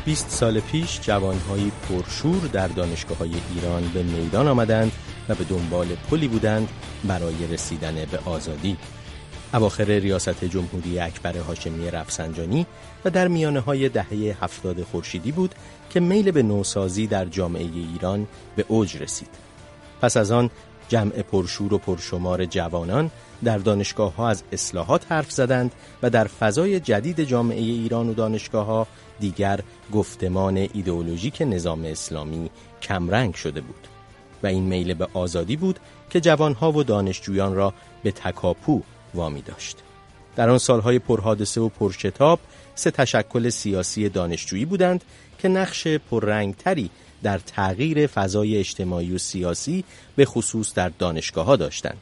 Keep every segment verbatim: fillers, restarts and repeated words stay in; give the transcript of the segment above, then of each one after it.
بیست سال پیش جوان‌های پرشور در دانشگاه‌های ایران به میدان آمدند و به دنبال پلی بودند برای رسیدن به آزادی. اواخر ریاست جمهوری اکبر هاشمی رفسنجانی و در میانه‌های دهه هفتاد خورشیدی بود که میل به نوسازی در جامعه ایران به اوج رسید. پس از آن جمع پرشور و پرشمار جوانان در دانشگاه‌ها از اصلاحات حرف زدند و در فضای جدید جامعه ایران و دانشگاه‌ها دیگر گفتمان ایدئولوژیک نظام اسلامی کمرنگ شده بود و این میل به آزادی بود که جوانها و دانشجویان را به تکاپو وامی داشت. در آن سالهای پرحادثه و پرشتاب سه تشکل سیاسی دانشجویی بودند که نقش پررنگتری در تغییر فضای اجتماعی و سیاسی به خصوص در دانشگاه‌ها داشتند.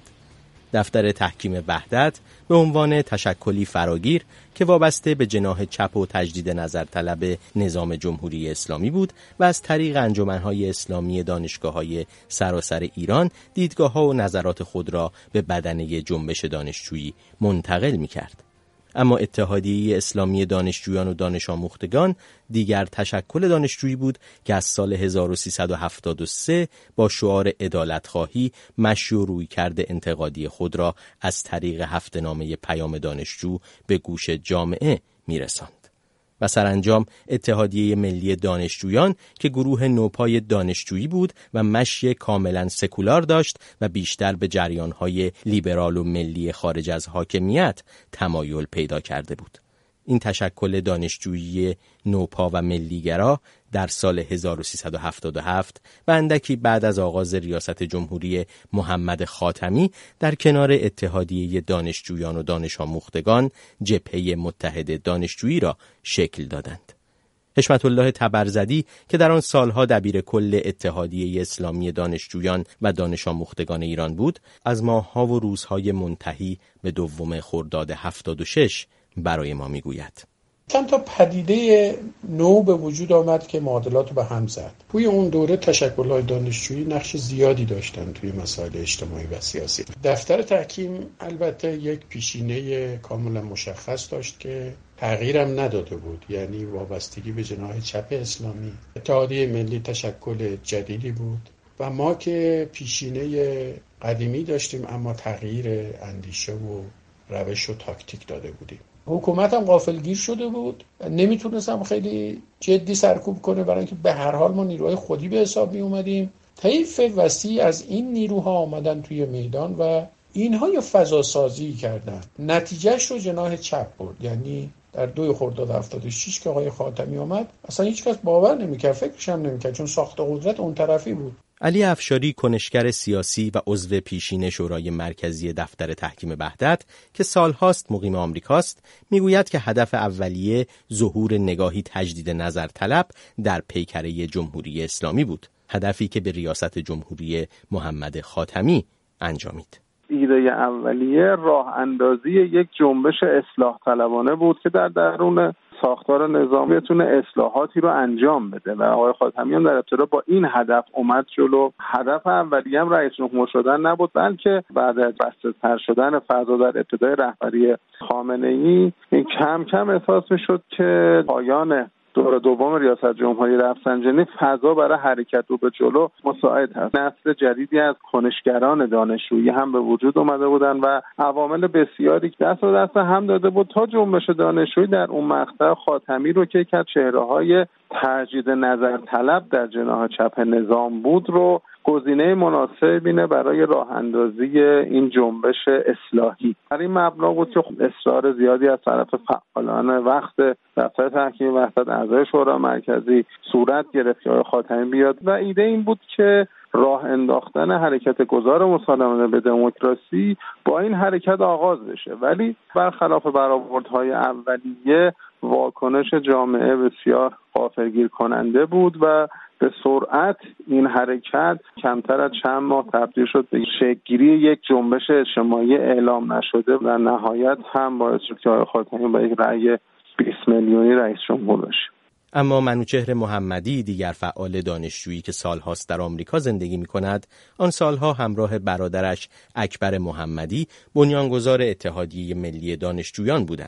دفتر تحکیم وحدت به عنوان تشکلی فراگیر که وابسته به جناح چپ و تجدید نظر طلب نظام جمهوری اسلامی بود و از طریق انجمن‌های اسلامی دانشگاه‌های سراسر ایران دیدگاه‌ها و نظرات خود را به بدنه جنبش دانشجویی منتقل می‌کرد. اما اتحادیه اسلامی دانشجویان و دانش آموختگان دیگر تشکل دانشجویی بود که از سال هزار و سیصد و هفتاد و سه با شعار عدالت‌خواهی مشی و رویکرد انتقادی خود را از طریق هفته‌نامه پیام دانشجو به گوش جامعه میرساند. و سرانجام اتحادیه ملی دانشجویان که گروه نوپای دانشجویی بود و مشی کاملا سکولار داشت و بیشتر به جریان‌های لیبرال و ملی خارج از حاکمیت تمایل پیدا کرده بود. این تشکل دانشجویی نوپا و ملیگرا در سال هزار و سیصد و هفتاد و هفت و اندکی بعد از آغاز ریاست جمهوری محمد خاتمی در کنار اتحادیه دانشجویان و دانش آموختگان جبهه متحد دانشجویی را شکل دادند. حشمت الله تبرزدی که در آن سالها دبیر کل اتحادیه اسلامی دانشجویان و دانش آموختگان ایران بود، از ماه‌ها و روزهای منتهی به دوم خرداد هفتاد و شش برای ما میگوید. چند تا پدیده نو به وجود آمد که معادلات رو به هم زد. توی اون دوره تشکل‌های دانشجویی نقش زیادی داشتن توی مسائل اجتماعی و سیاسی. دفتر تحکیم البته یک پیشینه کاملا مشخص داشت که تغییرم نداده بود، یعنی وابستگی به جناح چپ اسلامی. اتحادیه ملی تشکل جدیدی بود و ما که پیشینه قدیمی داشتیم اما تغییر اندیشه و روش و تاکتیک داده بودیم. حکومت هم غافلگیر شده بود، نمیتونستم خیلی جدی سرکوب کنه، برای اینکه به هر حال ما نیروهای خودی به حساب می اومدیم. طیف وسیع از این نیروها آمدن توی میدان و اینها یه فضا سازی کردن. نتیجهش رو جناح چپ برد، یعنی در دو خرداد هفتاد و شش که آقای خاتمی آمد اصلا هیچ کس باور نمیکرد، فکرش هم نمیکرد، چون ساخت قدرت اون طرفی بود. علی افشاری کنشگر سیاسی و عضو پیشین شورای مرکزی دفتر تحکیم وحدت که سالهاست مقیم آمریکاست میگوید که هدف اولیه ظهور نگاهی تجدید نظر طلب در پیکره جمهوری اسلامی بود، هدفی که به ریاست جمهوری محمد خاتمی انجامید. ایده اولیه راه اندازی یک جنبش اصلاح طلبانه بود که در درون ساختار نظامی بتونه اصلاحاتی رو انجام بده و آقای خاتمی هم در ابتدا با این هدف اومد جلو. هدف اولیه هم رئیس جمهور شدن نبود، بلکه بعد از بسته‌تر شدن فضا در ابتدای رهبری خامنه‌ای کم کم احساس می‌شد که پایان دور دوم ریاست جمهوری رفسنجانی فضا برای حرکت رو به جلو مساعد هست. نسل جدیدی از کنشگران دانشجویی هم به وجود اومده بودن و عوامل بسیاری که دست به دست هم داده بود تا جنبش دانشجویی در اون مقطع خاتمی رو که یک از چهره‌های تجدید نظر طلب در جناح چپ نظام بود رو گزینه مناسب بینه برای راه اندازی این جنبش اصلاحی. در این مبنا بود که اصرار زیادی از طرف فعالان وقت دفتر تحکیم وحدت، اعضای شورای مرکزی صورت گرفت که آقای خاتمی بیاد و ایده این بود که راه انداختن حرکت گذار مسالمانه به دموکراسی با این حرکت آغاز بشه، ولی برخلاف برآوردهای اولیه واکنش جامعه بسیار غافلگیر کننده بود و به سرعت این حرکت کمتر از چند ماه تبدیل شد به شکل‌گیری یک جنبش اجتماعی اعلام نشده و نهایت هم باعث شد که آقای خاتمی با یک رأی بیست میلیونی رئیس جمهور بشه. اما منوچهر محمدی، دیگر فعال دانشجویی که سالهاست در آمریکا زندگی می‌کند، آن سالها همراه برادرش اکبر محمدی بنیانگذار اتحادیه ملی دانشجویان بودند.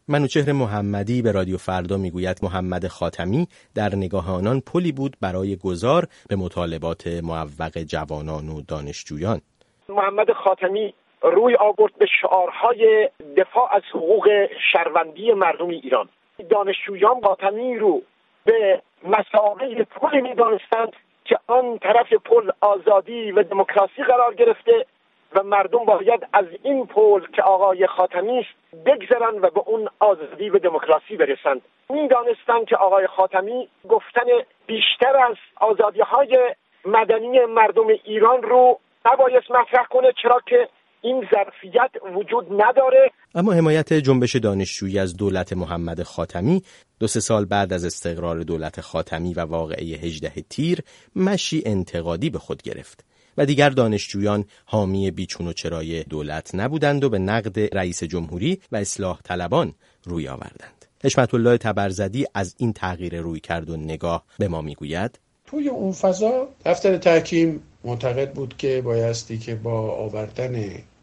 منوچهر محمدی به رادیو فردا میگوید محمد خاتمی در نگاه آنان پلی بود برای گذار به مطالبات معوق جوانان و دانشجویان. محمد خاتمی روی آورد به شعارهای دفاع از حقوق شهروندی مردم ایران. دانشجویان خاتمی رو به مسابقه پلی می‌دانستند که آن طرف پل آزادی و دموکراسی قرار گرفته و مردم باید از این پل که آقای خاتمی است بگذرن و به اون آزادی و دموکراسی برسند. می‌دانستند که آقای خاتمی گفتن بیشتر از آزادی‌های مدنی مردم ایران رو نباید مطرح کنه، چرا که این ظرفیت وجود نداره. اما حمایت جنبش دانشجویی از دولت محمد خاتمی دو سه سال بعد از استقرار دولت خاتمی و واقعه هجده تیر مشی انتقادی به خود گرفت و دیگر دانشجویان حامی بیچون و چرای دولت نبودند و به نقد رئیس جمهوری و اصلاح طلبان روی آوردند. حشمت الله تبرزدی از این تغییر روی کرد و نگاه به ما میگوید توی اون فضا دفتر تحکیم معتقد بود که بایستی که با آوردن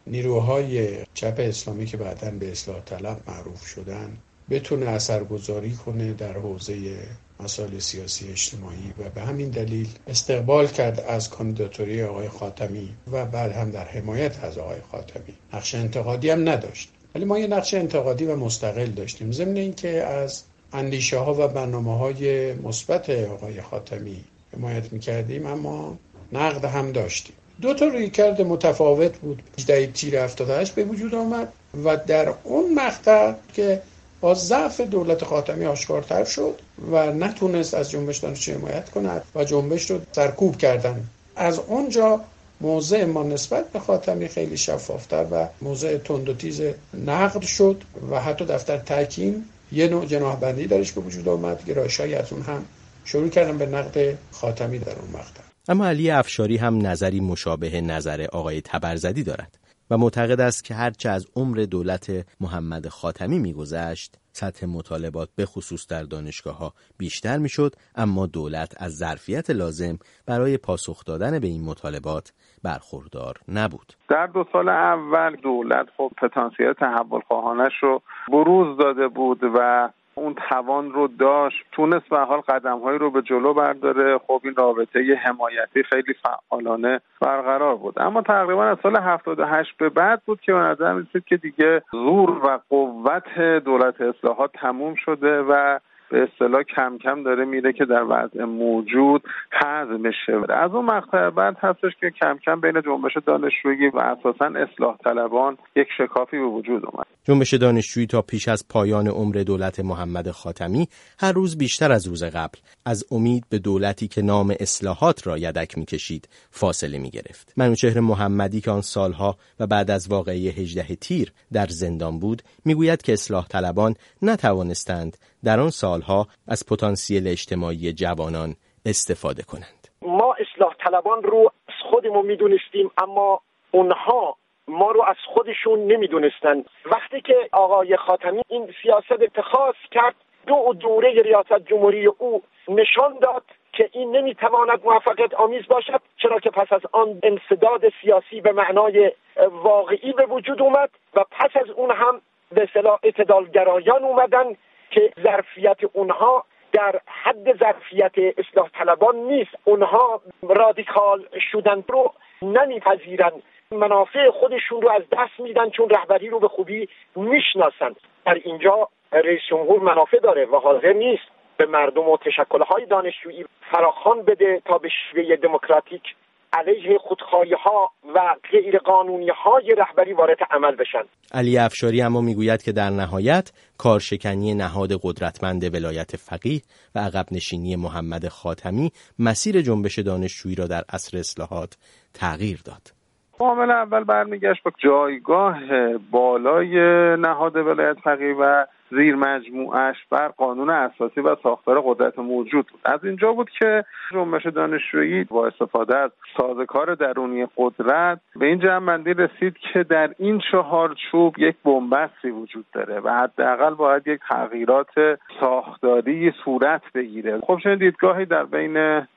نیروهای چپ اسلامی که بعداً به اصلاح طلب معروف شدن بتونه اثرگذاری کنه در حوزه مسائل سیاسی اجتماعی و به همین دلیل استقبال کرد از کاندیداتوری آقای خاتمی و بعد هم در حمایت از آقای خاتمی. نقش انتقادی هم نداشت، ولی ما یه نقش انتقادی و مستقل داشتیم. ضمن اینکه از اندیشه ها و برنامه های مثبت آقای خاتمی حمایت میکردیم، اما نقد هم داشتیم. دو تا رویکرد متفاوت بود. هجده تیر هفتاد و هشت به وجود آمد و در اون مقطع که با ضعف دولت خاتمی آشکارتر شد و نتونست از جنبش دانشجویی حمایت کند و جنبش رو سرکوب کردن. از اونجا موضع ما نسبت به خاتمی خیلی شفافتر و موضع تند و تیز نقد شد و حتی دفتر تحکیم یه نوع جناحبندی درش به وجود آمد. گرایش‌هایی از اون هم شروع کردن به نقد خاتمی در اون مقطع. اما علی افشاری هم نظری مشابه نظر آقای تبرزدی دارد و معتقد است که هرچه از عمر دولت محمد خاتمی می‌گذشت، سطح مطالبات به خصوص در دانشگاه‌ها بیشتر می‌شد، اما دولت از ظرفیت لازم برای پاسخ دادن به این مطالبات برخوردار نبود. در دو سال اول دولت خب پتانسیل تحول خواهانش رو بروز داده بود و اون توان رو داشت، تونست به حال قدم‌هایی رو به جلو برداره. خب این رابطه حمایتی خیلی فعالانه برقرار بود. اما تقریبا از سال هفتاد و هشت به بعد بود که به نظر می‌رسید که دیگه زور و قوت دولت اصلاحات تموم شده و به اصطلاح کم کم داره میره که در وضع موجود هضم بشه. از اون مقطع بعد هستش که کم کم بین جنبش دانشجویی و اساساً اصلاح طلبان یک شکافی به وجود اومد. جنبش دانشجویی تا پیش از پایان عمر دولت محمد خاتمی هر روز بیشتر از روز قبل از امید به دولتی که نام اصلاحات را یدک میکشید فاصله میگرفت. منوچهر محمدی که آن سالها و بعد از واقعه هجده تیر در زندان بود میگوید که اصلاح طلبان نتوانستند در آن سالها از پتانسیل اجتماعی جوانان استفاده کنند. ما اصلاح طلبان رو از خودمون میدونستیم، اما اونها ما رو از خودشون نمیدونستن. وقتی که آقای خاتمی این سیاست اتخاذ کرد، دو دوره ریاست جمهوری او نشان داد که این نمیتواند موفقیت آمیز باشد، چرا که پس از آن انسداد سیاسی به معنای واقعی به وجود اومد و پس از اون هم به اصطلاح اعتدالگرایان اومدن که ظرفیت اونها در حد ظرفیت اصلاح طلبان نیست. اونها رادیکال شدن رو نمیپذیرن، منافع خودشون رو از دست میدن چون رهبری رو به خوبی میشناسن. در اینجا رئیس جمهور منافع داره و حاضر نیست به مردم و تشکل‌های دانشجویی فراخوان بده تا به شیوه دموکراتیک علیه خودخواهی‌ها و غیر قانونی‌های رهبری وارد عمل بشن. علی افشاری اما میگوید که در نهایت کارشکنی نهاد قدرتمند ولایت فقیه و عقب نشینی محمد خاتمی مسیر جنبش دانشجویی را در عصر اصلاحات تغییر داد. معامله اول برمیگشت به جایگاه بالای نهاد ولایت فقیه و زیر مجموعش بر قانون اساسی و ساختار قدرت موجود بود. از اینجا بود که جنبش دانشجویی با استفاده از سازوکار درونی قدرت به این جمع‌بندی رسید که در این چهار چوب یک بنبستی وجود داره و حداقل باید یک تغییرات ساختاری صورت بگیره. خب چنین دیدگاهی در بین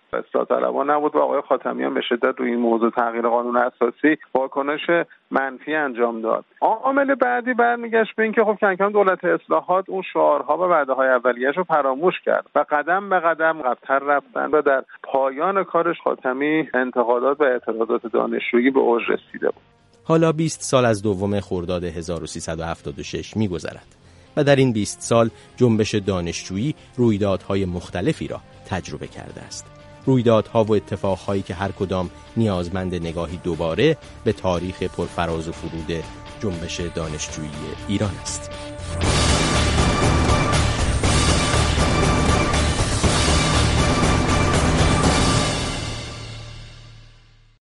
اصلاح طلبان نبود و آقای خاتمیان به شدت روی این موضوع تغییر قانون اساسی واکنش منفی انجام داد. عامل بعدی برمیگشت به اینکه خب کم کم دولت اصلاحات اون شعارها و وعده‌های اولیه‌اش رو فراموش کرد و قدم به قدم قبل‌تر رفتن و در پایان کارش خاتمی انتقادات و اعتراضات دانشجویی به اوج رسیده بود. حالا بیست سال از دوم خرداد هزار و سیصد و هفتاد و شش می‌گذرد و در این بیست سال جنبش دانشجویی رویدادهای مختلفی را تجربه کرده است. رویدادها و اتفاقهایی که هر کدام نیازمند نگاهی دوباره به تاریخ پرفراز و فرود جنبش دانشجویی ایران است.